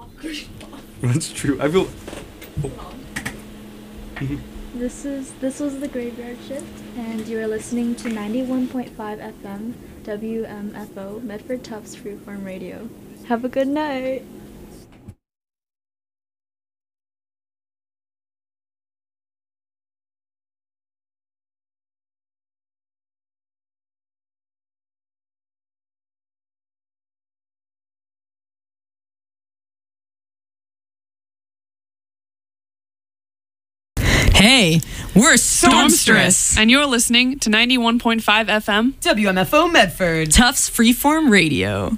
That's true. I feel. This was the Graveyard Shift, and you are listening to 91.5 FM WMFO Medford Tufts Freeform Radio. Have a good night. Hey, we're Stormstress, and you're listening to 91.5 FM WMFO Medford Tufts Freeform Radio.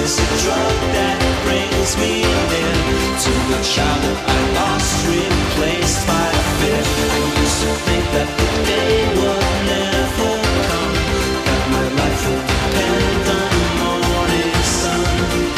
is a drug that brings me near to the child that I lost, replaced by fear. I used to think that the day would never come, that my life would depend on the morning sun.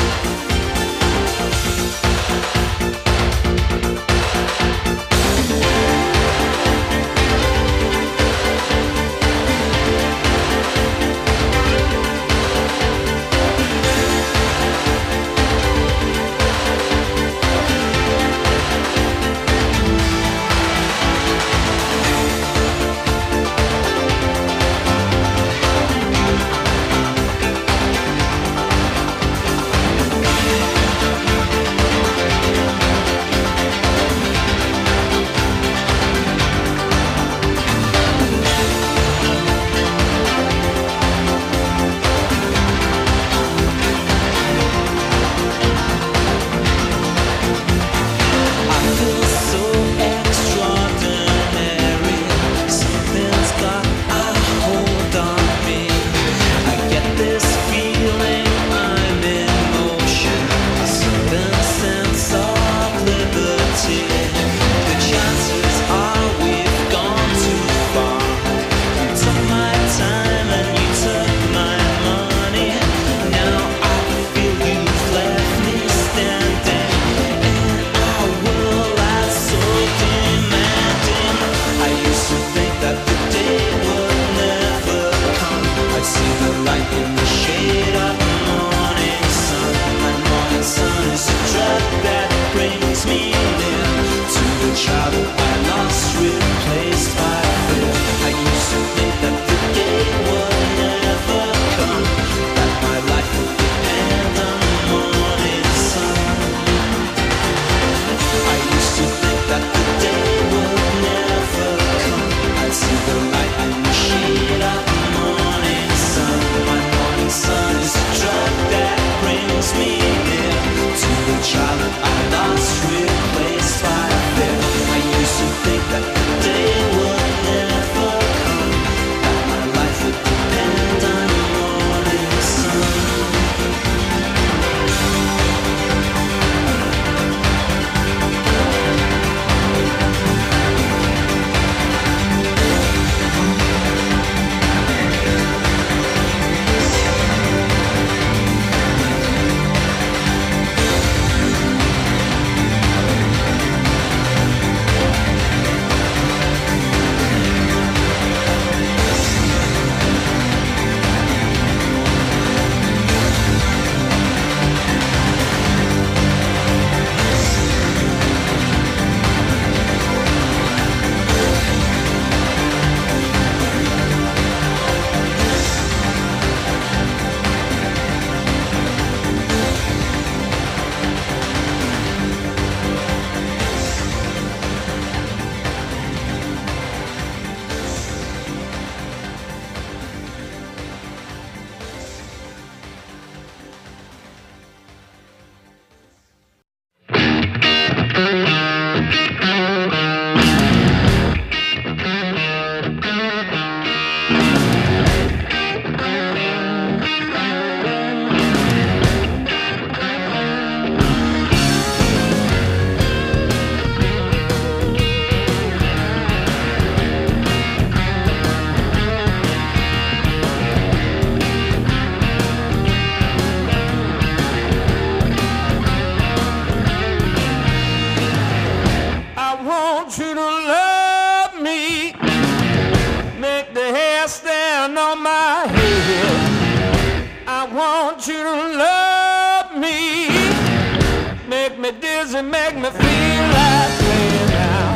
Make me feel like playing now.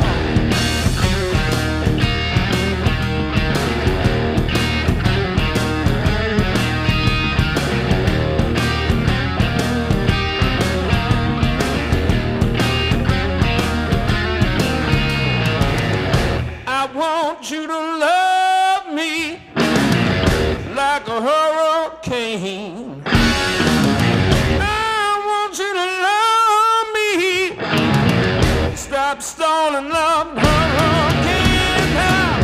I want you to love me like a hurricane. I want you to love me. Stop stalling up, hurricane now.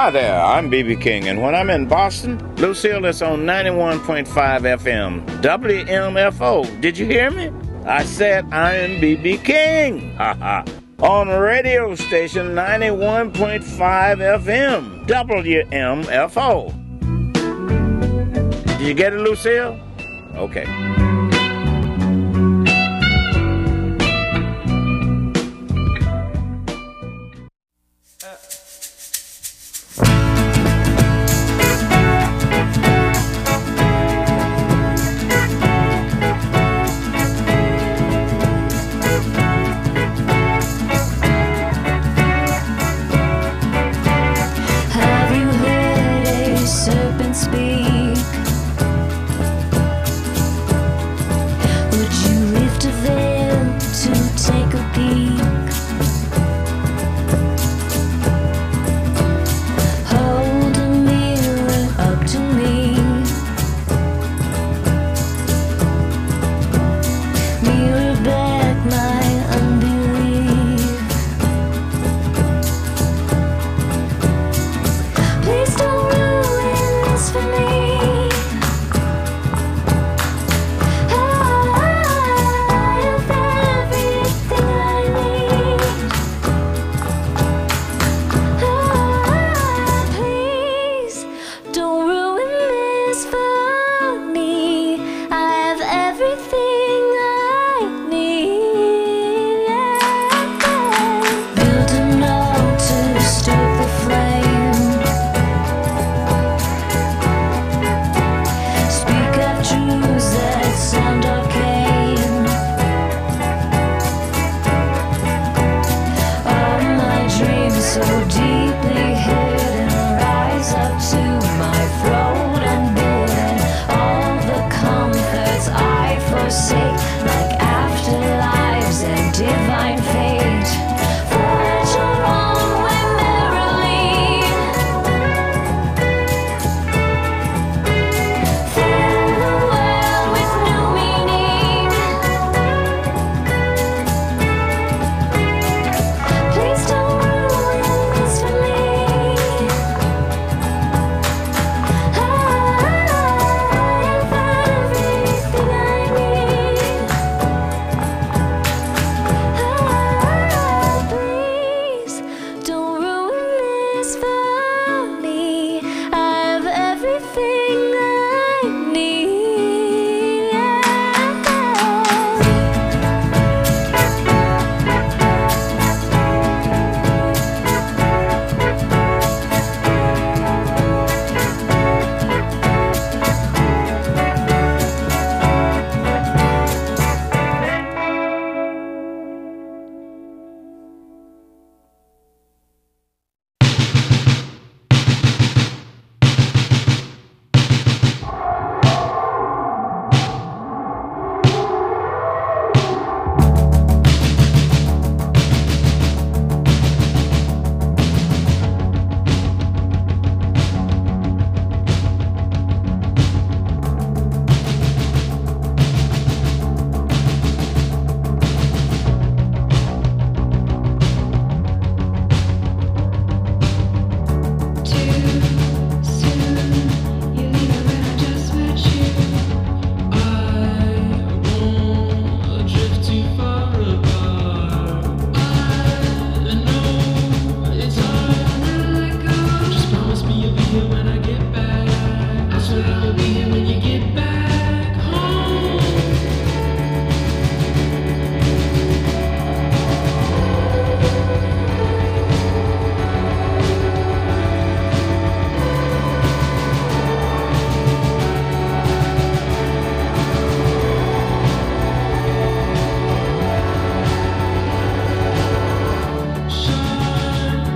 Hi there, I'm B.B. King, and when I'm in Boston, Lucille is on 91.5 FM, WMFO. Did you hear me? I said I am B.B. King. Ha ha. On radio station 91.5 FM, WMFO. Did you get it, Lucille? Okay.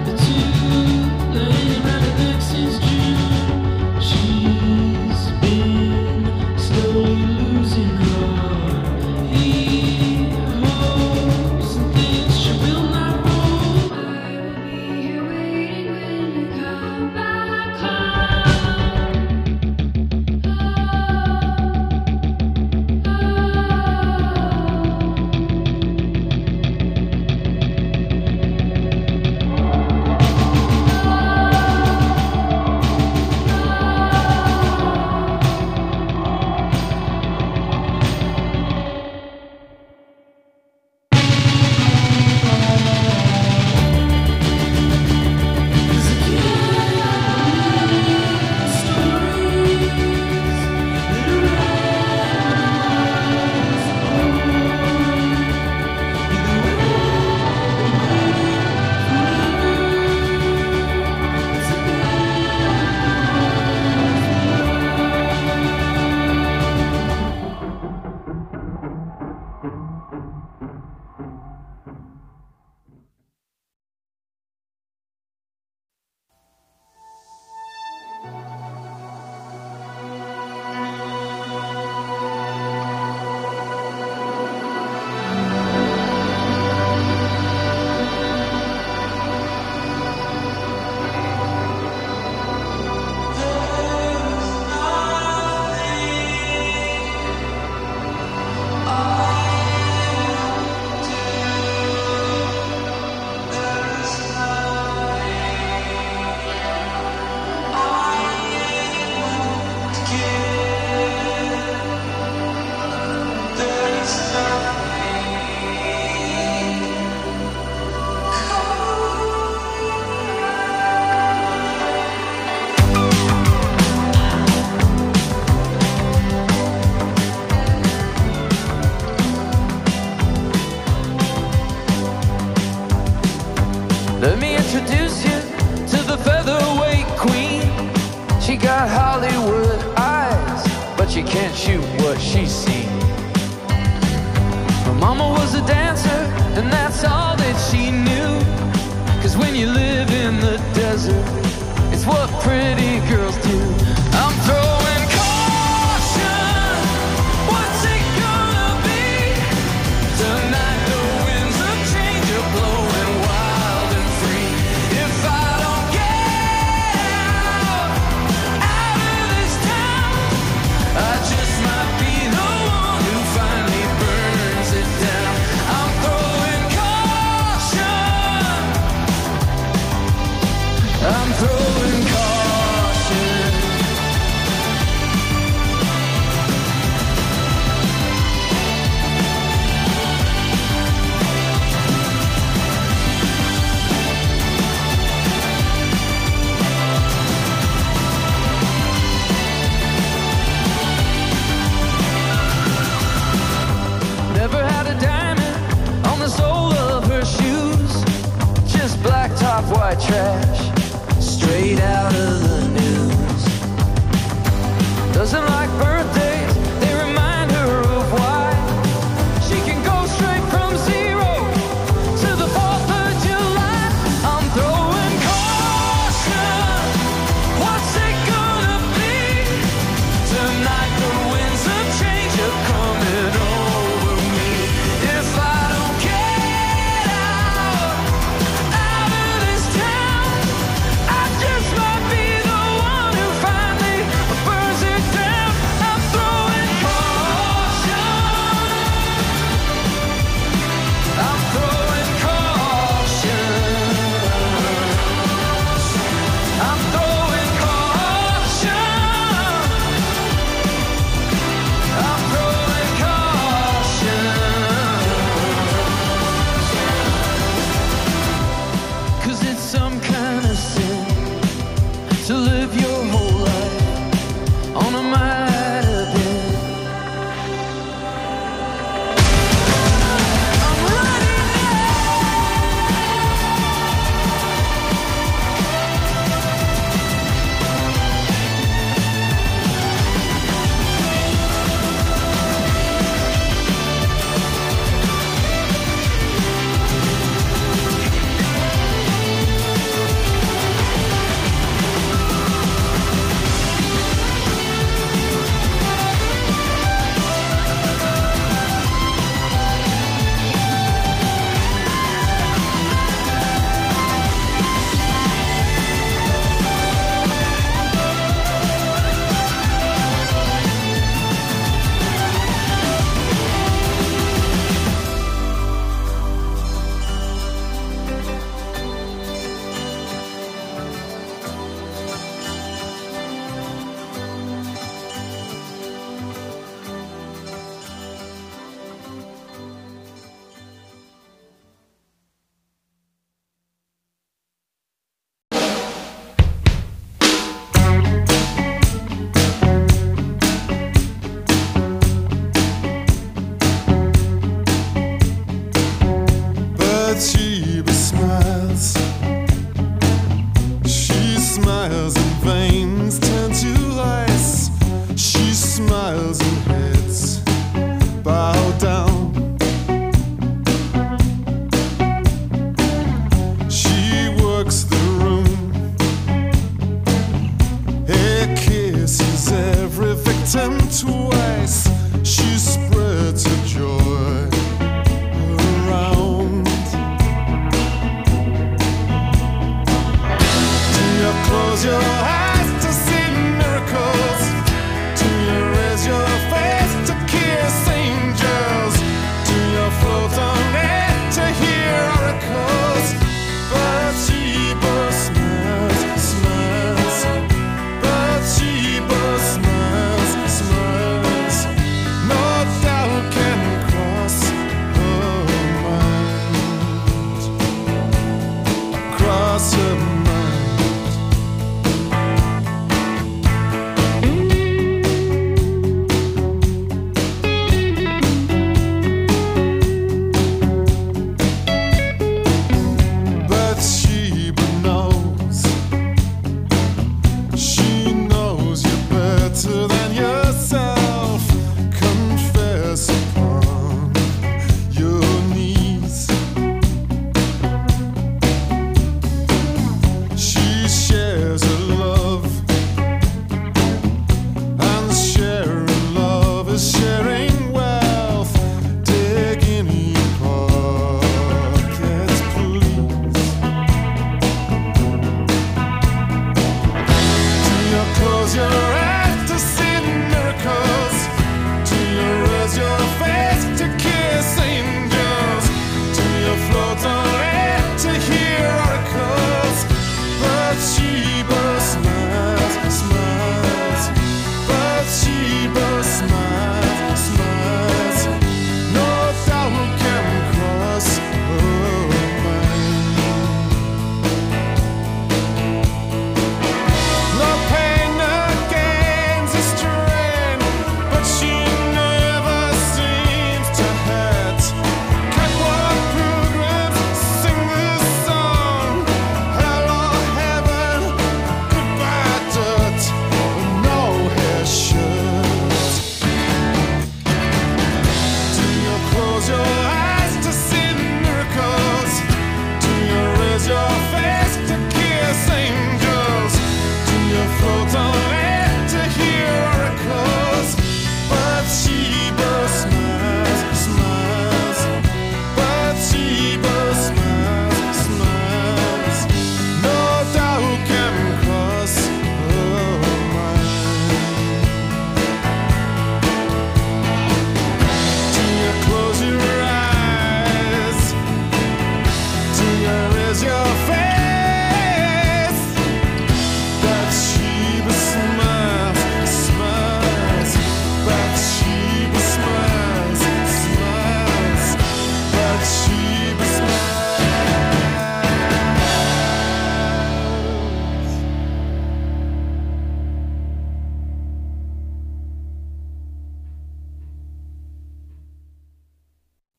She's been can't shoot what she's seen. My mama was a dancer, and that's all that she knew. 'Cause when you live in the desert, it's what pretty girls do. I'm throwing caution. What's it gonna be? Tonight the winds of change are blowing wild and free. If I don't get out of this town, I just might be the one who finally burns it down. I'm throwing caution. I'm throwing caution. Never had a diamond on the sole of her shoes. Just black top, white trash, straight out of the news. Doesn't like birthdays, they remind her of why. She can go straight from 0 to the 4th of July. I'm throwing caution. What's it gonna be? Tonight the winds of change are coming over me. If I don't get out of this town, I just might be the one who finally burns it down.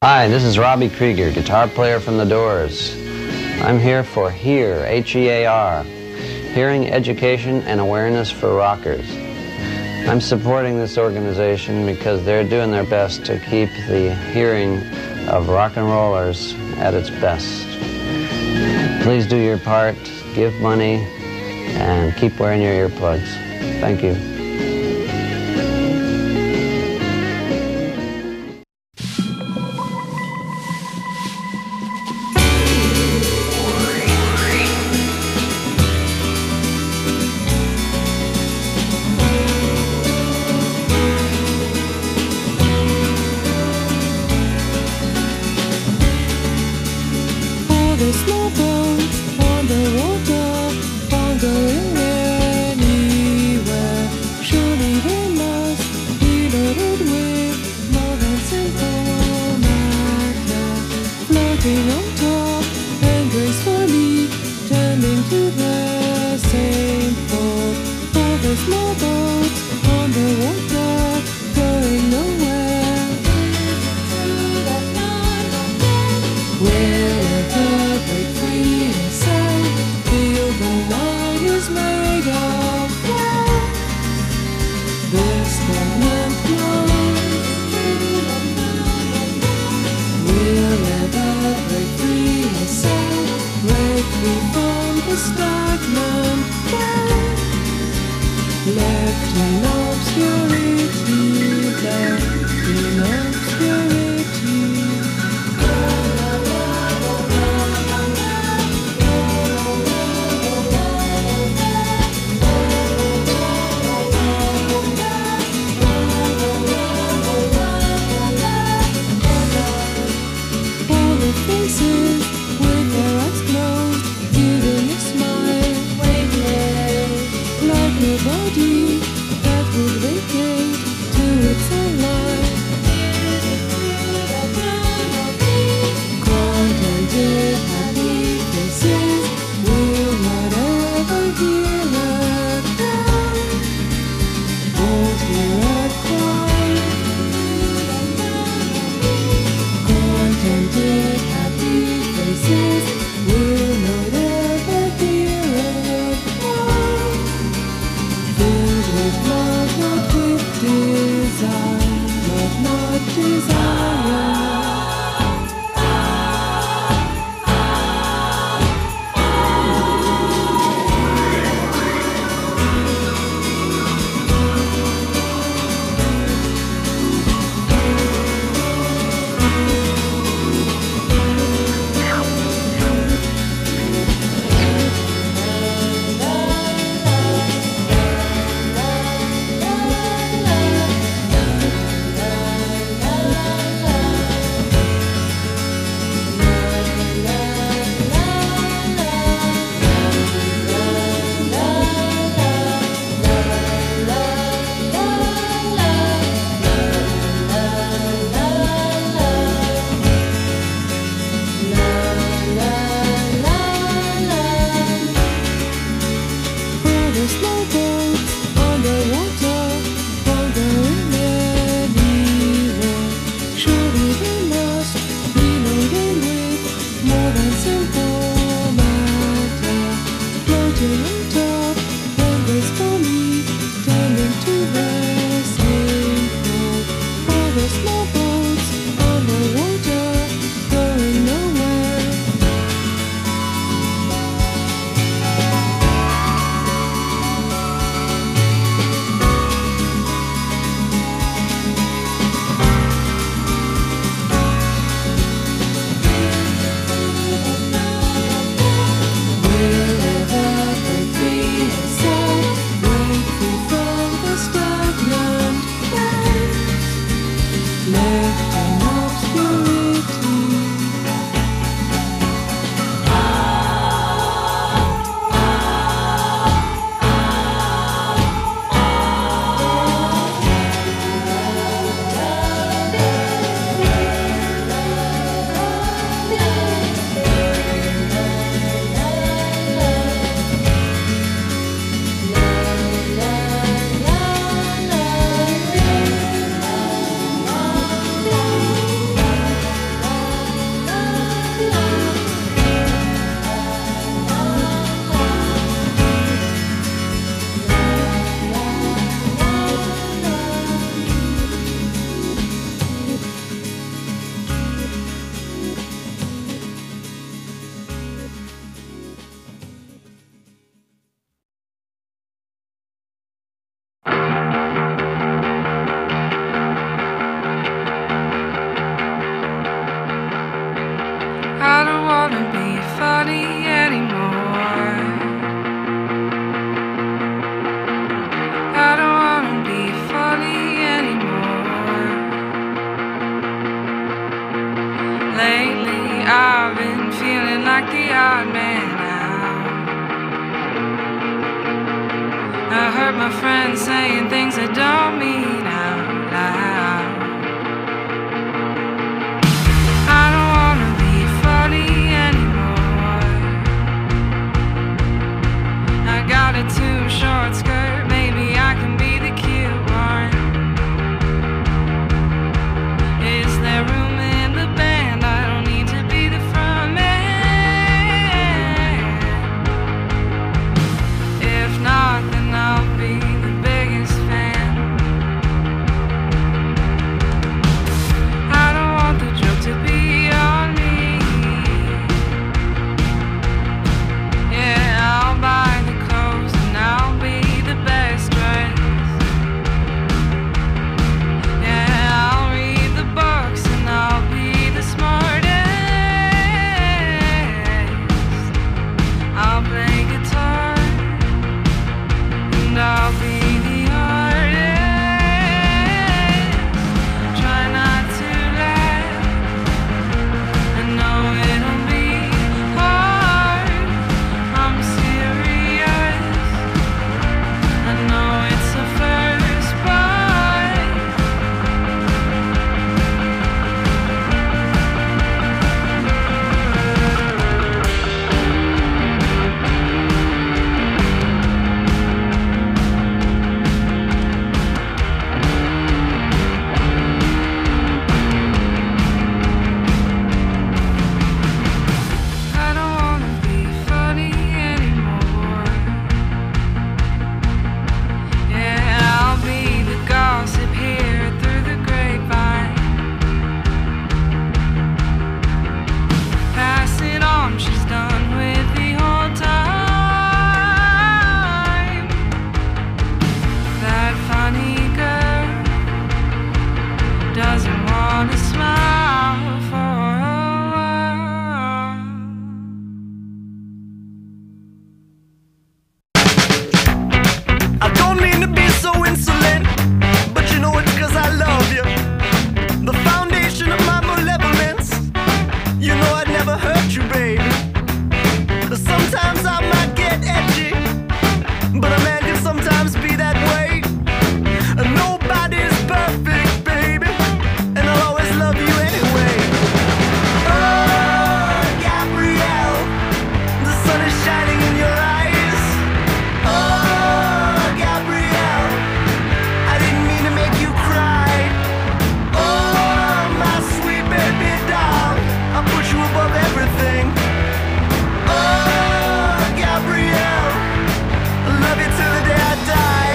Hi, this is Robbie Krieger, guitar player from The Doors. I'm here for HEAR, H-E-A-R, Hearing Education and Awareness for Rockers. I'm supporting this organization because they're doing their best to keep the hearing of rock and rollers at its best. Please do your part, give money, and keep wearing your earplugs. Thank you. Small boats on the water, wandering anywhere. saying things I don't mean out loud. I don't wanna be funny anymore. I got a too short skirt, maybe I can be the cute one. Is there room in the band? I don't need to be the front man. If not, then I'll be the biggest fan. I don't want the joke to be on me. Yeah, I'll buy the clothes and I'll be the best dressed. Yeah, I'll read the books and I'll be the smartest. I'll play guitar and I'll be the artist. Try not to laugh, I know it'll be hard. I'm serious, I know it's the first part. I don't wanna be funny anymore. Yeah, I'll be the gossip here through the grapevine. Pass it on, she's done with the whole time. That funny girl doesn't wanna smile for a while. I don't mean to be so insolent, but you know it's 'cause I love you. The foundation of my malevolence, you know I'd never hurt you, baby. Sometimes I might get edgy, but a man can sometimes be that way. Nobody's perfect, baby, and I'll always love you anyway. Oh, Gabrielle, the sun is shining in your eyes. Oh, Gabrielle, I didn't mean to make you cry. Oh, my sweet baby doll, I'll put you above everything. Oh, Gabrielle, I love you till the day I die.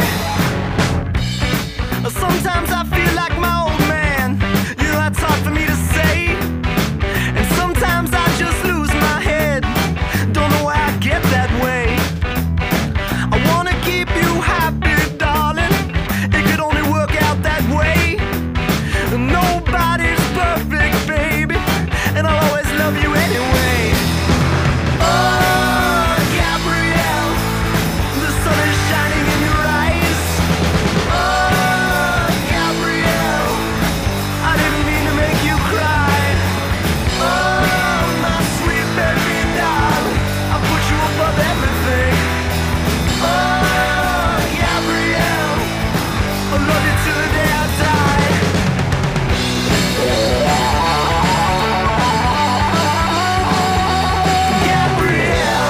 Sometimes I feel like my old man, you know that's hard for me to say. And sometimes I just lose my head, don't know why I get that way. I wanna keep you happy, darling, it could only work out that way. Nobody's perfect, baby, and I'll always love you anyway. Oh, Gabrielle, the sun is shining in your eyes. Oh, Gabrielle, I didn't mean to make you cry. Oh, my sweet baby doll, I'll put you above everything. Oh, Gabrielle, I'll love you till the day I die. Gabrielle.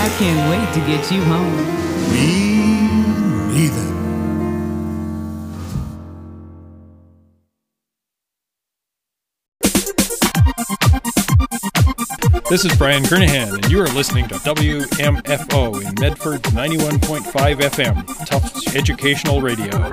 I can't wait to get you home. Me neither. This is Brian Kernahan, and you are listening to WMFO in Medford 91.5 FM, Tufts Educational Radio.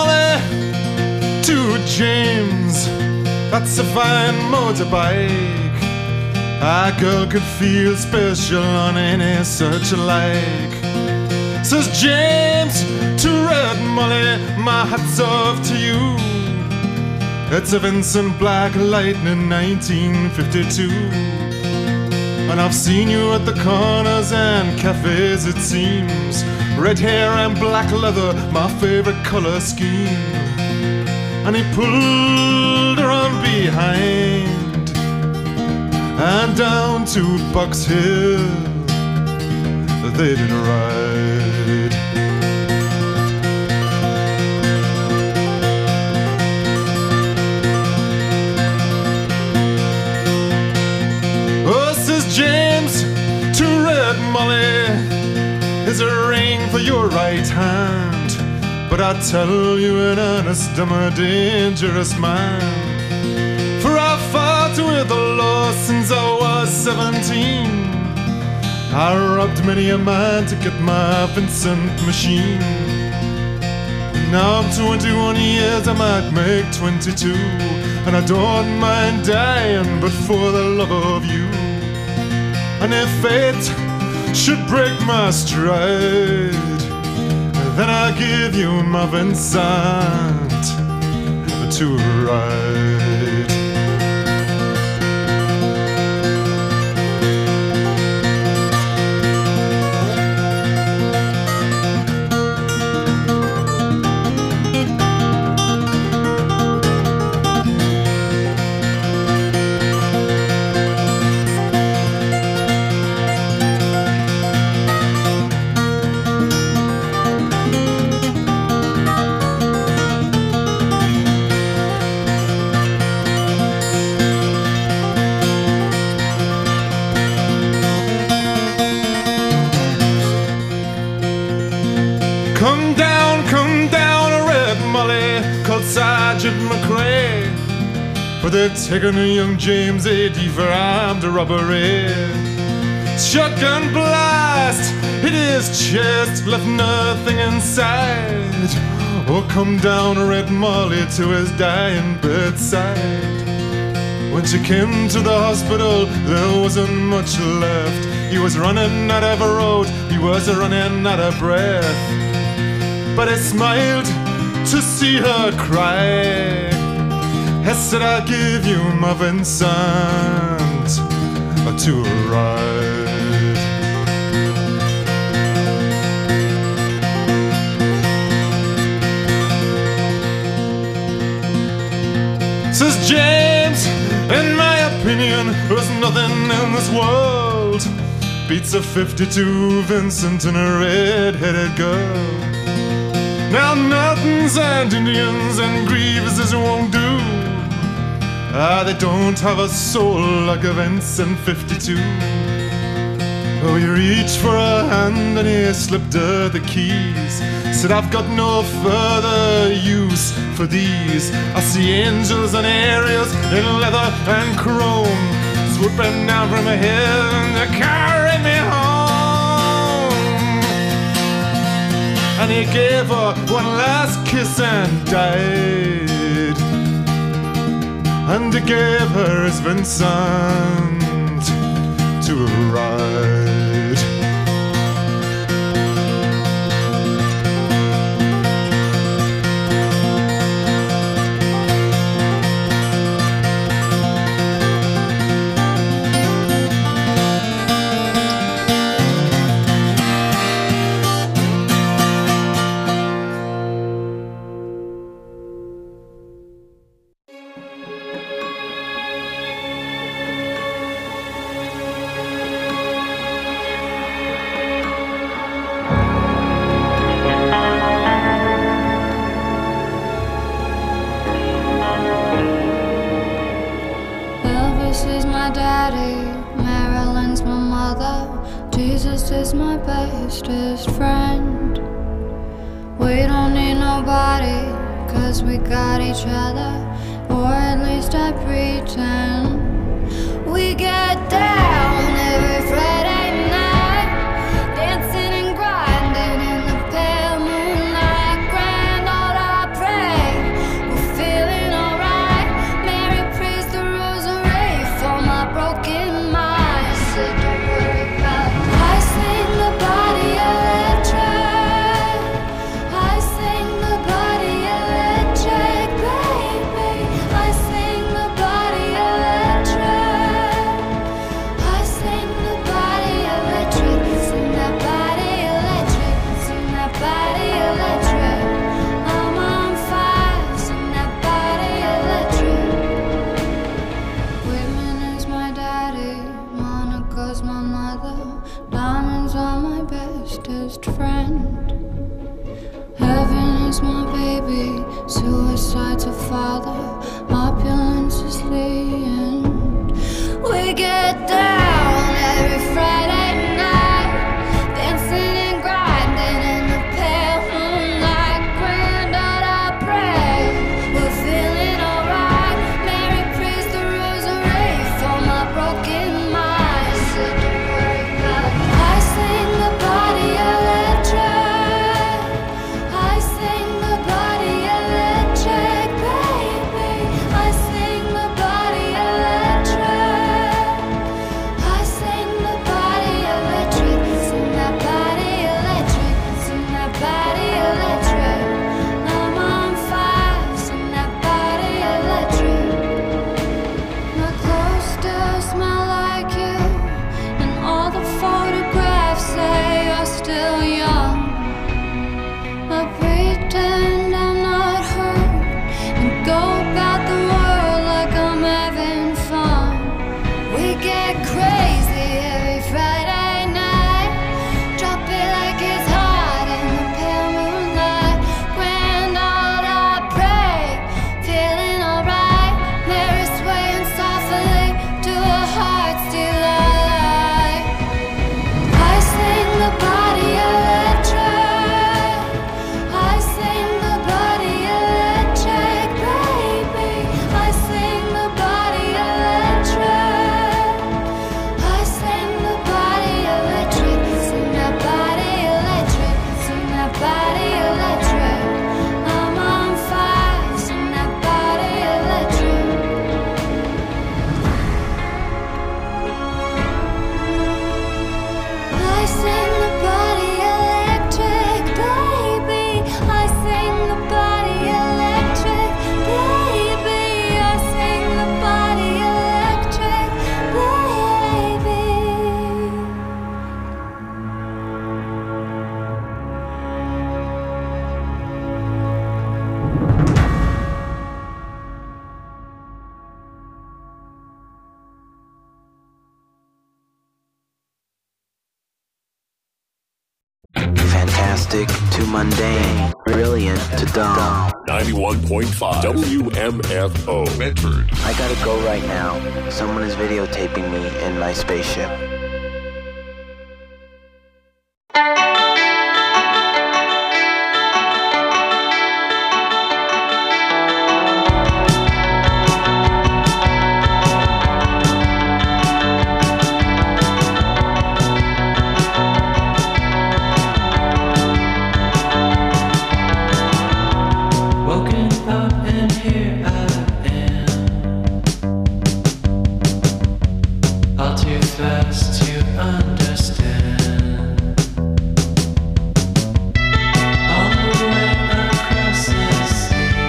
Molly to James. That's a fine motorbike. A girl could feel special on any such like. Says James to Red Molly, my hat's off to you. It's a Vincent Black Lightning 1952. And I've seen you at the corners and cafes, it seems. Red hair and black leather, my favorite color scheme. And he pulled her on behind and down to Box Hill they did ride. Oh, says James to Red Molly, is a ring for your right hand, but I tell you in earnest, I'm a dangerous man. For I've fought with the law since I was 17. I robbed many a man to get my Vincent machine. Now I'm 21 years, I might make 22, and I don't mind dying, but for the love of you. And if fate should break my stride, then I'll give you my Vincent to ride. Sergeant McRae, for they're taking a young James AD for armed robbery. Shotgun blast hit his chest, left nothing inside. Oh, come down Red Molly to his dying bedside. When she came to the hospital, there wasn't much left. He was running out of road, he was running out of breath. But he smiled to see her cry. I said, I'll give you my Vincent to ride. Says James, in my opinion, there's nothing in this world beats a 52 Vincent and a red-headed girl. Now Nortons and Indians and Grievases won't do. They don't have a soul like a Vincent 52. Oh, he reached for her hand and he slipped her the keys. Said, I've got no further use for these. I see angels and aerials in leather and chrome, swooping down from heaven to carry me home. And he gave her one last kiss and died. And he gave her his Vincent to ride. Is my bestest friend. We don't need nobody, 'cause we got each other, or at least I pretend. We get down every Friday night, dancing and grinding in the pale moonlight. Grand old opera Mystic to mundane, brilliant to dumb. 91.5 WMFO Medford. I gotta go right now. Someone is videotaping me in my spaceship. All too fast.